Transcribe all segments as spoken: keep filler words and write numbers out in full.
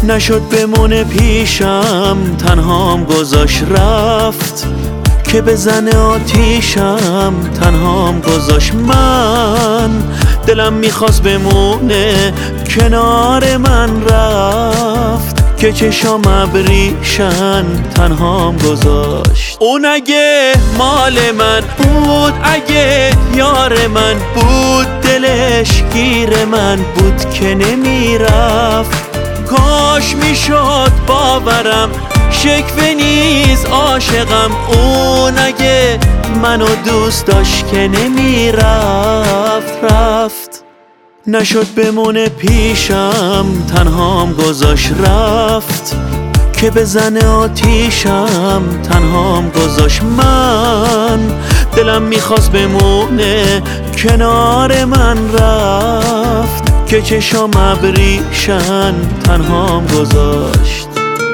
نشد بمونه پیشم، تنهام گذاشت رفت که بزنه آتیشم، تنهام گذاشت. من دلم میخواست بمونه کنار من رفت که چشام ابریشن، تنهام گذاشت. اون اگه مال من بود، اگه یار من بود، دلش گیر من بود که نمیرفت. کاش میشد باورم شکوه نیز عاشقم. اون اگه منو دوست داشت که نمیرفت رفت. نشد بمونه پیشم، تنهام گذاشت رفت که بزنه آتیشم، تنهام گذاشت. من دلم میخواست بمونه کنار من رفت که چشام ابریشن، تنهام گذاشت.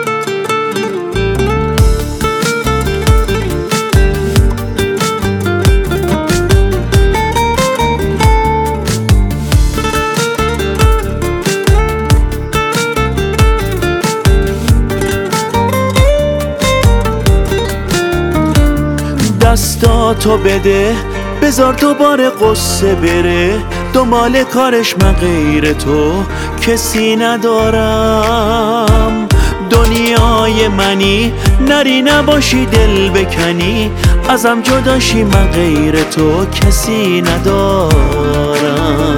دستاتو بده بذار دوباره قصه بره، دنبال کارش من غیر تو کسی ندارم. دنیای منی نری نباشی دل بکنی، ازم جداشی من غیر تو کسی ندارم.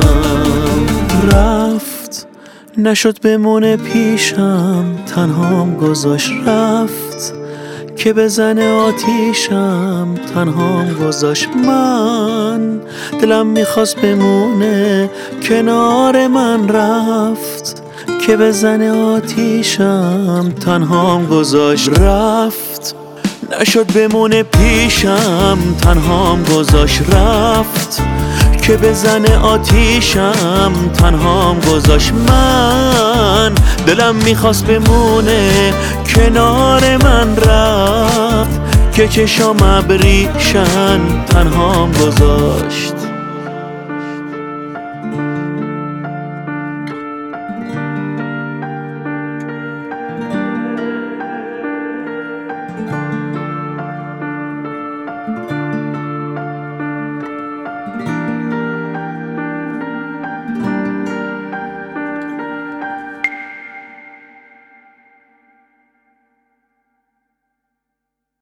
رفت نشد بمونه پیشم، تنهام گذاشت رفت که بزنه آتیشم، تنهام گذاشت. من دلم میخواست بمونه کنار من رفت که بزنه آتیشم، تنهام گذاشت. رفت نشد بمونه پیشم، تنهام گذاشت رفت که بزنه آتیشم، تنهام گذاشت. من دلم میخواست بمونه کنار من رفت که چشام ابریشن، تنهام گذاشت.